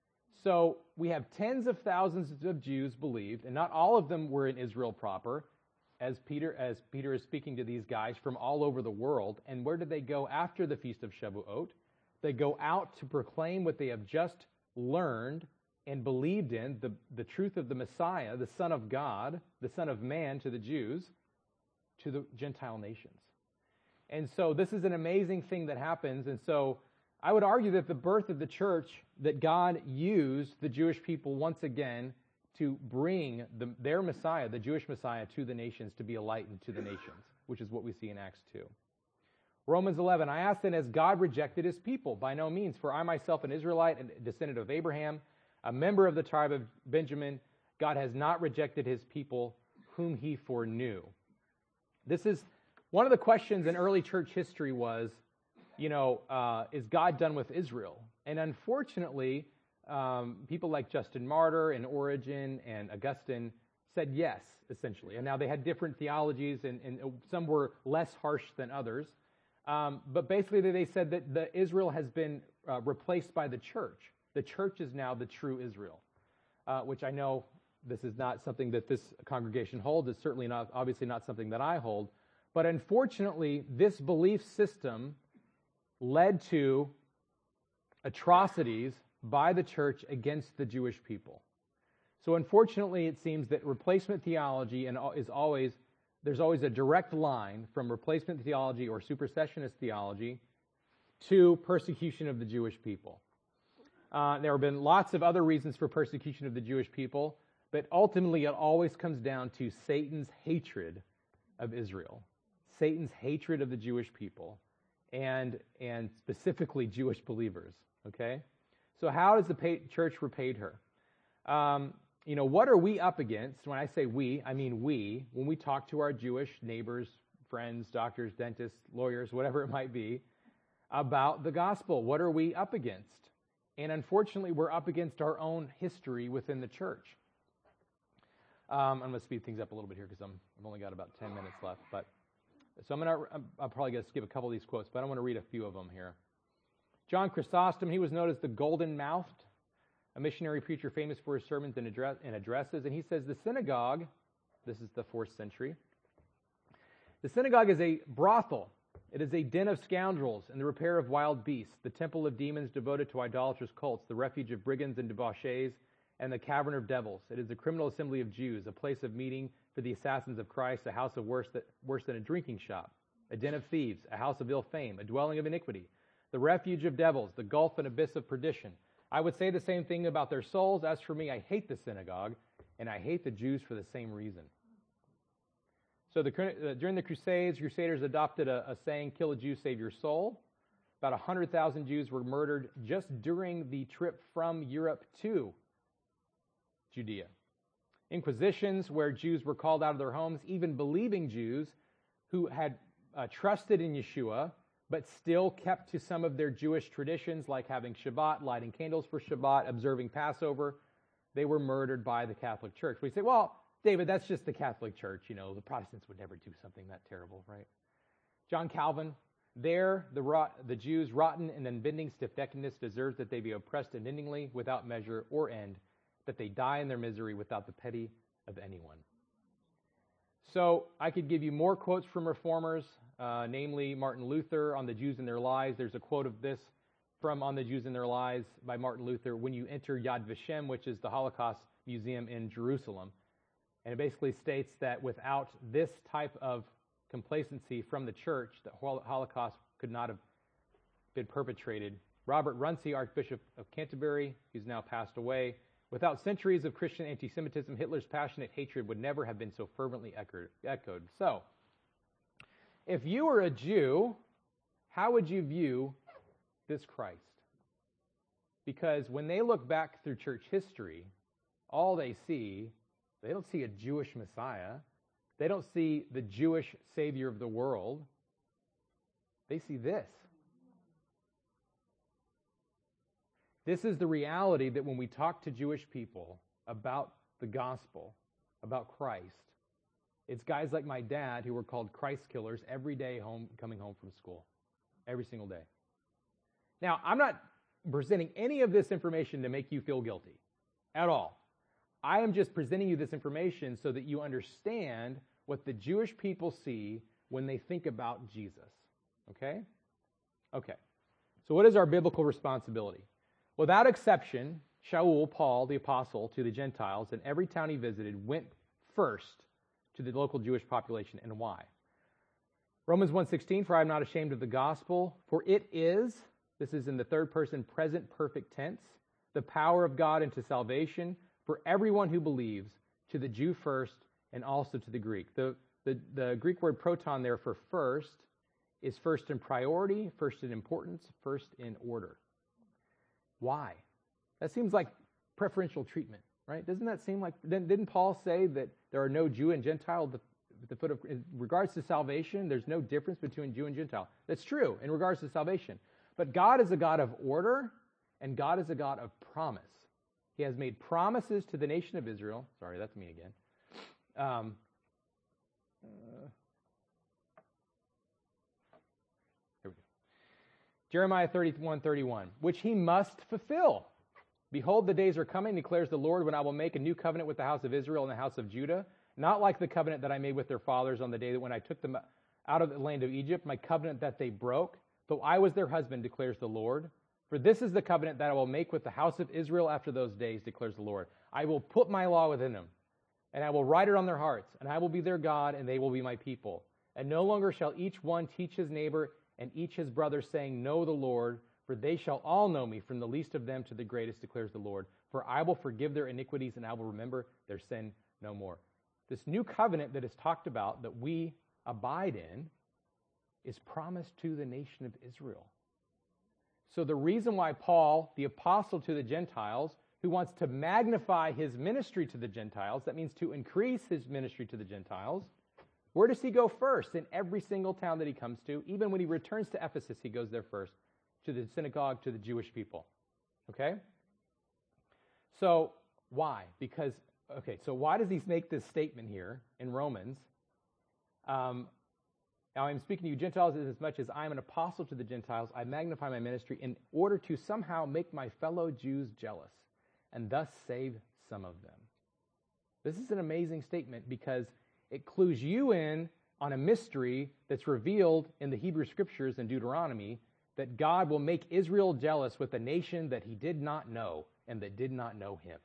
So we have tens of thousands of Jews believed, and not all of them were in Israel proper, as Peter, as Peter is speaking to these guys from all over the world. And where did they go after the Feast of Shavuot? They go out to proclaim what they have just learned and believed in, the, the truth of the Messiah, the Son of God, the Son of Man, to the Jews, to the Gentile nations. And so this is an amazing thing that happens. And so I would argue that the birth of the church, that God used the Jewish people once again to bring the, their Messiah, the Jewish Messiah, to the nations, to be a light to the nations, which is what we see in Acts two. Romans eleven, I ask then, has God rejected his people? By no means, for I myself, an Israelite, a descendant of Abraham, a member of the tribe of Benjamin, God has not rejected his people whom he foreknew. This is one of the questions in early church history was, you know, uh, is God done with Israel? And unfortunately, um, people like Justin Martyr and Origen and Augustine said yes, essentially. And now they had different theologies, and, and some were less harsh than others. Um, but basically, they said that the Israel has been uh, replaced by the church. The church is now the true Israel, uh, which I know this is not something that this congregation holds. It's certainly not, obviously not something that I hold. But unfortunately, this belief system led to atrocities by the church against the Jewish people. So unfortunately, it seems that replacement theology and is always, there's always a direct line from replacement theology or supersessionist theology to persecution of the Jewish people. Uh, there have been lots of other reasons for persecution of the Jewish people, but ultimately it always comes down to Satan's hatred of Israel, Satan's hatred of the Jewish people, and, and specifically Jewish believers, okay? So how has the pay, church repaid her? Um, you know, what are we up against? When I say we, I mean we, when we talk to our Jewish neighbors, friends, doctors, dentists, lawyers, whatever it might be, about the gospel. What are we up against? And unfortunately, we're up against our own history within the church. Um, I'm going to speed things up a little bit here because I'm I've only got about ten minutes left. But so I'm going to I'm, I'm probably going to skip a couple of these quotes, but I want to read a few of them here. John Chrysostom, he was known as the Golden-Mouthed, a missionary preacher famous for his sermons and, address, and addresses. And he says the synagogue, this is the fourth century, the synagogue is a brothel. It is a den of scoundrels and the repair of wild beasts, the temple of demons devoted to idolatrous cults, the refuge of brigands and debauchees, and the cavern of devils. It is the criminal assembly of Jews, a place of meeting for the assassins of Christ, a house of worse, that, worse than a drinking shop, a den of thieves, a house of ill fame, a dwelling of iniquity, the refuge of devils, the gulf and abyss of perdition. I would say the same thing about their souls. As for me, I hate the synagogue, and I hate the Jews for the same reason. So the, uh, during the Crusades, Crusaders adopted a, a saying, kill a Jew, save your soul. About one hundred thousand Jews were murdered just during the trip from Europe to Judea. Inquisitions where Jews were called out of their homes, even believing Jews who had uh, trusted in Yeshua, but still kept to some of their Jewish traditions, like having Shabbat, lighting candles for Shabbat, observing Passover. They were murdered by the Catholic Church. We say, well, David, that's just the Catholic Church. You know, the Protestants would never do something that terrible, right? John Calvin, there the, rot, the Jews, rotten and unbending stiff-neckedness, deserves that they be oppressed unendingly, without measure or end, that they die in their misery without the pity of anyone. So I could give you more quotes from reformers, uh, namely Martin Luther on the Jews and their lies. There's a quote of this from On the Jews and Their Lies by Martin Luther when you enter Yad Vashem, which is the Holocaust Museum in Jerusalem. And it basically states that without this type of complacency from the church, the Holocaust could not have been perpetrated. Robert Runcie, Archbishop of Canterbury, who's now passed away, without centuries of Christian anti-Semitism, Hitler's passionate hatred would never have been so fervently echoed. So, if you were a Jew, how would you view this Christ? Because when they look back through church history, all they see, they don't see a Jewish Messiah. They don't see the Jewish Savior of the world. They see this. This is the reality that when we talk to Jewish people about the gospel, about Christ, it's guys like my dad who were called Christ killers every day home, coming home from school, every single day. Now, I'm not presenting any of this information to make you feel guilty at all. I am just presenting you this information so that you understand what the Jewish people see when they think about Jesus. Okay? Okay. So what is our biblical responsibility? Without exception, Shaul, Paul, the apostle, to the Gentiles, in every town he visited, went first to the local Jewish population. And why? Romans one sixteen, for I am not ashamed of the gospel, for it is This is in the third person present perfect tense. The power of God into salvation for everyone who believes, to the Jew first and also to the Greek. The, the, the Greek word proton there for first is first in priority, first in importance, first in order. Why? That seems like preferential treatment, right? Doesn't that seem like, didn't Paul say that there are no Jew and Gentile at the, at the foot of, in regards to salvation, there's no difference between Jew and Gentile. That's true in regards to salvation. But God is a God of order, and God is a God of promise. He has made promises to the nation of Israel. Sorry, that's me again. Um, uh, here we go. Jeremiah thirty-one thirty-one, which he must fulfill. Behold, the days are coming, declares the Lord, when I will make a new covenant with the house of Israel and the house of Judah, not like the covenant that I made with their fathers on the day that when I took them out of the land of Egypt, my covenant that they broke, though I was their husband, declares the Lord. For this is the covenant that I will make with the house of Israel after those days, declares the Lord. I will put my law within them, and I will write it on their hearts, and I will be their God, and they will be my people. And no longer shall each one teach his neighbor and each his brother, saying, Know the Lord, for they shall all know me, from the least of them to the greatest, declares the Lord. For I will forgive their iniquities, and I will remember their sin no more. This new covenant that is talked about, that we abide in, is promised to the nation of Israel. So the reason why Paul, the apostle to the Gentiles, who wants to magnify his ministry to the Gentiles, that means to increase his ministry to the Gentiles, where does he go first? In every single town that he comes to, even when he returns to Ephesus, he goes there first, to the synagogue, to the Jewish people. Okay? So why? Because, okay, so why does he make this statement here in Romans? Um, Now I am speaking to you Gentiles as much as I am an apostle to the Gentiles. I magnify my ministry in order to somehow make my fellow Jews jealous and thus save some of them. This is an amazing statement because it clues you in on a mystery that's revealed in the Hebrew Scriptures in Deuteronomy, that God will make Israel jealous with a nation that he did not know and that did not know him.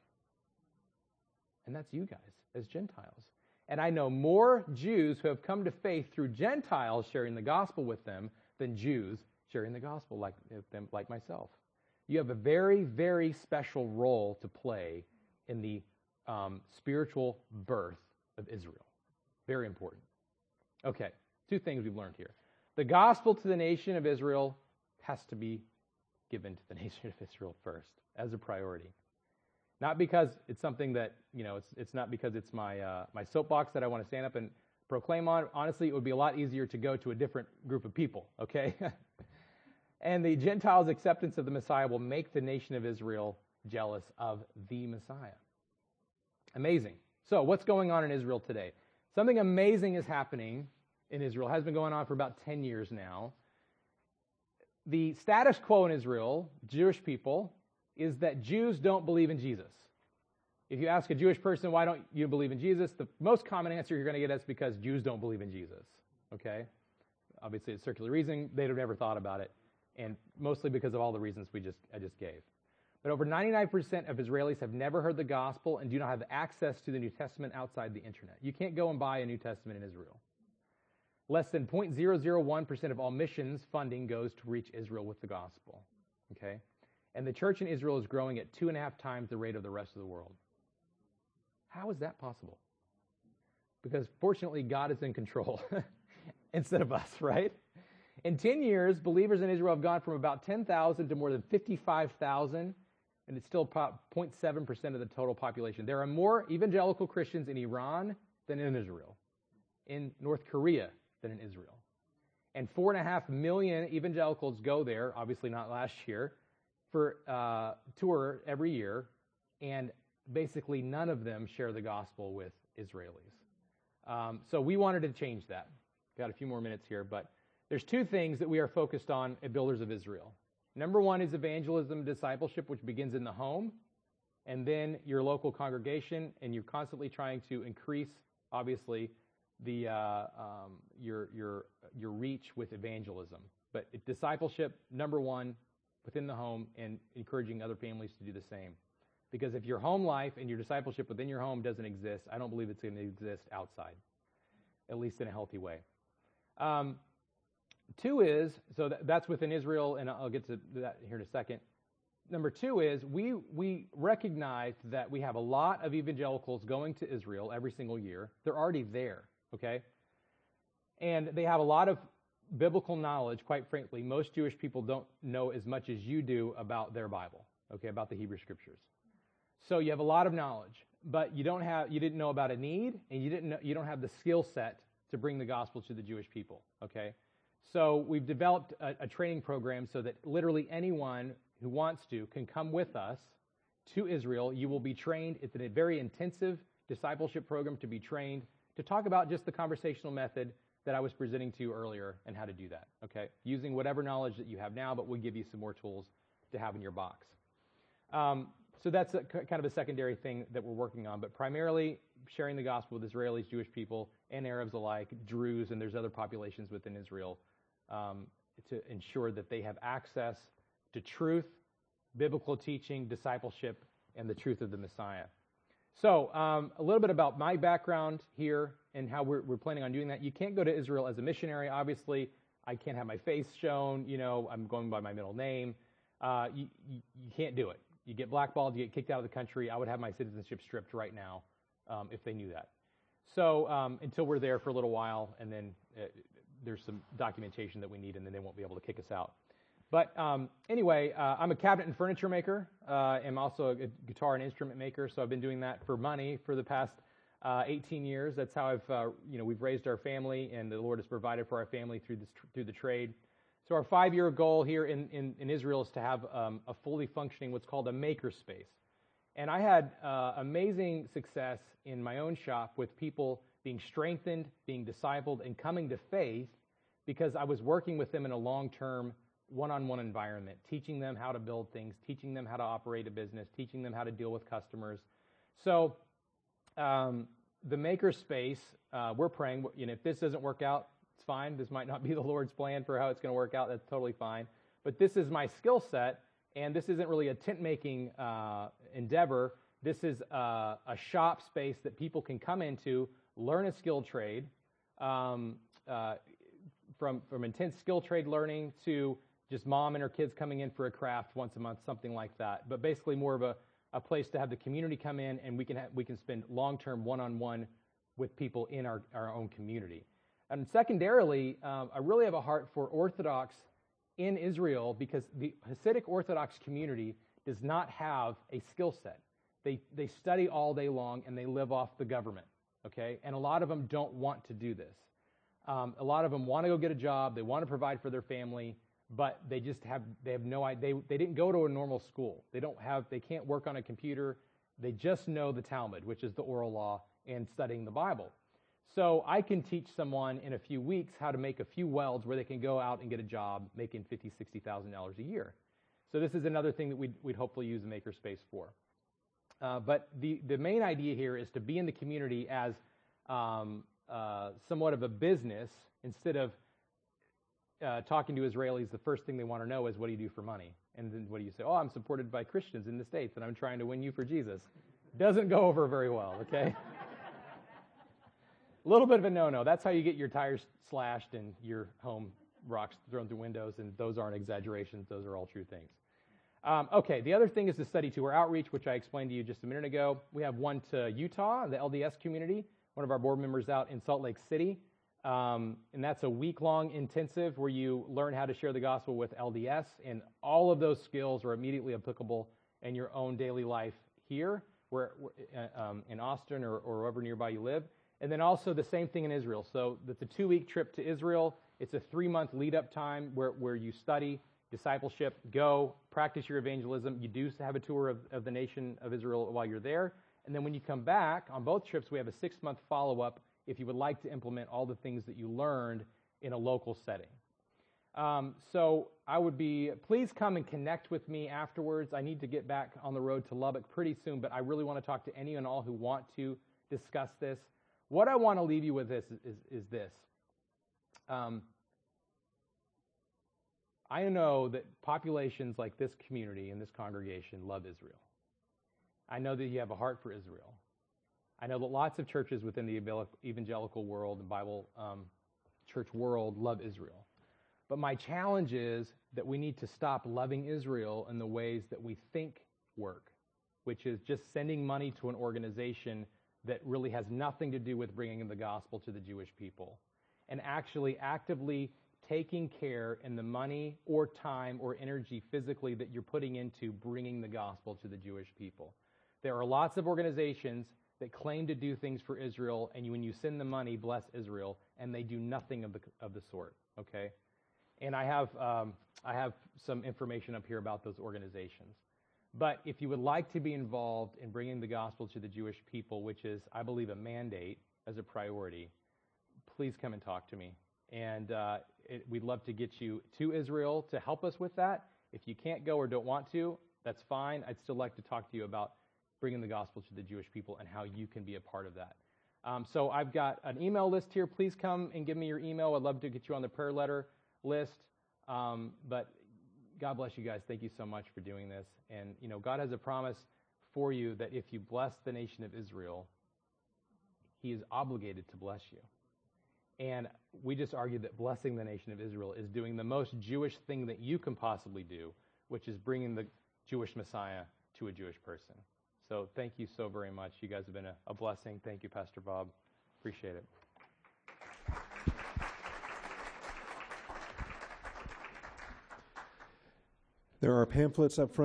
And that's you guys as Gentiles. And I know more Jews who have come to faith through Gentiles sharing the gospel with them than Jews sharing the gospel like them, like myself. You have a very, very special role to play in the um, spiritual birth of Israel. Very important. Okay, two things we've learned here. The gospel to the nation of Israel has to be given to the nation of Israel first as a priority. Not because it's something that, you know, it's it's not because it's my uh, my soapbox that I want to stand up and proclaim on. Honestly, it would be a lot easier to go to a different group of people, okay? And the Gentiles' acceptance of the Messiah will make the nation of Israel jealous of the Messiah. Amazing. So what's going on in Israel today? Something amazing is happening in Israel. It has been going on for about ten years now. The status quo in Israel, Jewish people, is that Jews don't believe in Jesus. If you ask a Jewish person, why don't you believe in Jesus? The most common answer you're going to get is because Jews don't believe in Jesus. Okay? Obviously, it's circular reasoning. They'd have never thought about it. And mostly because of all the reasons we just I just gave. But over ninety-nine percent of Israelis have never heard the gospel and do not have access to the New Testament outside the internet. You can't go and buy a New Testament in Israel. Less than zero point zero zero one percent of all missions funding goes to reach Israel with the gospel. Okay? And the church in Israel is growing at two and a half times the rate of the rest of the world. How is that possible? Because fortunately, God is in control instead of us, right? In ten years, believers in Israel have gone from about ten thousand to more than fifty-five thousand, and it's still zero point seven percent of the total population. There are more evangelical Christians in Iran than in Israel, in North Korea than in Israel. And four and a half million evangelicals go there, obviously not last year, for uh, tour every year, and basically none of them share the gospel with Israelis. Um, so we wanted to change that. Got a few more minutes here, but there's two things that we are focused on at Builders of Israel. Number one is evangelism, discipleship, which begins in the home, and then your local congregation, and you're constantly trying to increase, obviously, the uh, um, your your your reach with evangelism. But discipleship, number one, within the home, and encouraging other families to do the same. Because if your home life and your discipleship within your home doesn't exist, I don't believe it's going to exist outside, at least in a healthy way. Um, two is, so that, that's within Israel, and I'll get to that here in a second. Number two is we we recognize that we have a lot of evangelicals going to Israel every single year. They're already there, okay? And they have a lot of biblical knowledge. Quite frankly, most Jewish people don't know as much as you do about their Bible, okay, about the Hebrew Scriptures. So you have a lot of knowledge, but you don't have you didn't know about a need, and you didn't know, you don't have the skill set to bring the gospel to the Jewish people, okay? So we've developed a, a training program so that literally anyone who wants to can come with us to Israel. You will be trained. It's a very intensive discipleship program to be trained to talk about just the conversational method that I was presenting to you earlier and how to do that, okay? Using whatever knowledge that you have now, but we'll give you some more tools to have in your box. Um, so that's a, kind of a secondary thing that we're working on, but primarily sharing the gospel with Israelis, Jewish people, and Arabs alike, Druze, and there's other populations within Israel um, to ensure that they have access to truth, biblical teaching, discipleship, and the truth of the Messiah. So um, a little bit about my background here and how we're, we're planning on doing that. You can't go to Israel as a missionary, obviously. I can't have my face shown. You know, I'm going by my middle name. Uh, you, you, you can't do it. You get blackballed, you get kicked out of the country. I would have my citizenship stripped right now um, if they knew that. So um, until we're there for a little while, and then uh, there's some documentation that we need, and then they won't be able to kick us out. But um, anyway, uh, I'm a cabinet and furniture maker. Uh, I'm also a guitar and instrument maker, so I've been doing that for money for the past uh, eighteen years. That's how I've, uh, you know, we've raised our family, and the Lord has provided for our family through this through the trade. So our five-year goal here in, in, in Israel is to have um, a fully functioning, what's called a maker space. And I had uh, amazing success in my own shop with people being strengthened, being discipled, and coming to faith because I was working with them in a long-term one-on-one environment, teaching them how to build things, teaching them how to operate a business, teaching them how to deal with customers. So um, the maker space, uh, we're praying, you know, if this doesn't work out, it's fine. This might not be the Lord's plan for how it's going to work out. That's totally fine. But this is my skill set, and this isn't really a tent-making uh, endeavor. This is uh, a shop space that people can come into, learn a skill trade, um, uh, from, from intense skill trade learning to just mom and her kids coming in for a craft once a month, something like that. But basically more of a, a place to have the community come in, and we can, ha- we can spend long-term one-on-one with people in our, our own community. And secondarily, um, I really have a heart for Orthodox in Israel because the Hasidic Orthodox community does not have a skill set. They, they study all day long, and they live off the government, okay? And a lot of them don't want to do this. Um, a lot of them want to go get a job. They want to provide for their family, but they just have, they have no idea. They, they didn't go to a normal school. They don't have, they can't work on a computer. They just know the Talmud, which is the oral law, and studying the Bible. So I can teach someone in a few weeks how to make a few welds where they can go out and get a job making fifty thousand dollars, sixty thousand dollars a year. So this is another thing that we'd, we'd hopefully use the makerspace for. Uh, but the, the main idea here is to be in the community as um, uh, somewhat of a business instead of Uh, talking to Israelis. The first thing they want to know is, what do you do for money? And then what do you say? Oh, I'm supported by Christians in the States, and I'm trying to win you for Jesus. Doesn't go over very well, okay? A little bit of a no-no. That's how you get your tires slashed and your home rocks thrown through windows, and those aren't exaggerations. Those are all true things. Um, okay, the other thing is the study tour outreach, which I explained to you just a minute ago. We have one to Utah, the L D S community, one of our board members out in Salt Lake City. Um, and that's a week-long intensive where you learn how to share the gospel with L D S, and all of those skills are immediately applicable in your own daily life here, where uh, um, in Austin or, or wherever nearby you live. And then also the same thing in Israel. So that's a two-week trip to Israel. It's a three-month lead-up time where, where you study discipleship, go, practice your evangelism. You do have a tour of, of the nation of Israel while you're there. And then when you come back, on both trips, we have a six-month follow-up if you would like to implement all the things that you learned in a local setting. Um, so I would be, please come and connect with me afterwards. I need to get back on the road to Lubbock pretty soon, but I really want to talk to any and all who want to discuss this. What I want to leave you with this is, is, is this. Um, I know that populations like this community and this congregation love Israel. I know that you have a heart for Israel. I know that lots of churches within the evangelical world and Bible um, church world love Israel. But my challenge is that we need to stop loving Israel in the ways that we think work, which is just sending money to an organization that really has nothing to do with bringing the gospel to the Jewish people, and actually actively taking care in the money or time or energy physically that you're putting into bringing the gospel to the Jewish people. There are lots of organizations that claim to do things for Israel, and you, when you send the money, bless Israel, and they do nothing of the of the sort, okay? And I have um, I have some information up here about those organizations. But if you would like to be involved in bringing the gospel to the Jewish people, which is, I believe, a mandate as a priority, please come and talk to me. And uh, it, we'd love to get you to Israel to help us with that. If you can't go or don't want to, that's fine. I'd still like to talk to you about bringing the gospel to the Jewish people and how you can be a part of that. Um, so I've got an email list here. Please come and give me your email. I'd love to get you on the prayer letter list. Um, but God bless you guys. Thank you so much for doing this. And, you know, God has a promise for you that if you bless the nation of Israel, he is obligated to bless you. And we just argued that blessing the nation of Israel is doing the most Jewish thing that you can possibly do, which is bringing the Jewish Messiah to a Jewish person. So thank you so very much. You guys have been a, a blessing. Thank you, Pastor Bob. Appreciate it. There are pamphlets up front.